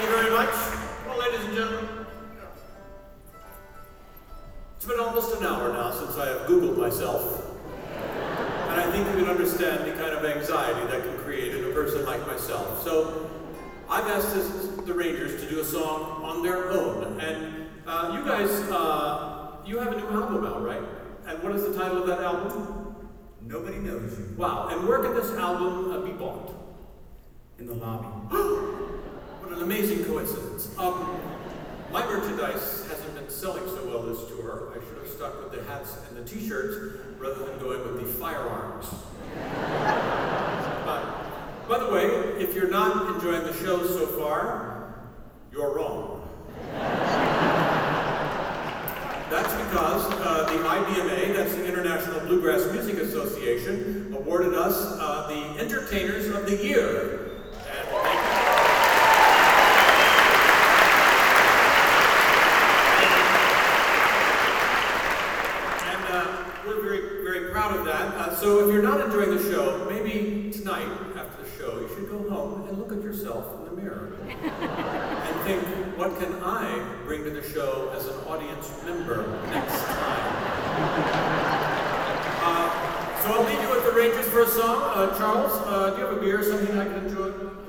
you very much. Well, ladies and gentlemen, it's been almost an hour now since I have Googled myself. And I think you can understand the kind of anxiety that can create in a person like myself. So I've asked the Rangers to do a song on their own. And you guys, you have a new album out, right? And what is the title of that album? Nobody Knows You. Wow, and where can this album be bought? In the lobby. What an amazing coincidence. My merchandise hasn't been selling so well this tour. I should have stuck with the hats and the t-shirts rather than going with the firearms. By the way, if you're not enjoying the show so far, you're wrong. That's because the IBMA, that's the International Bluegrass Music Association, awarded us the Entertainers of the Year. And thank you. We're very, very proud of that. So if you're not enjoying the show, maybe tonight, after the show, you should go home and look at yourself in the mirror and think, what can I bring to the show as an audience member next time? So I'll leave you with the Rangers for a song. Charles, do you have a beer or something I can enjoy?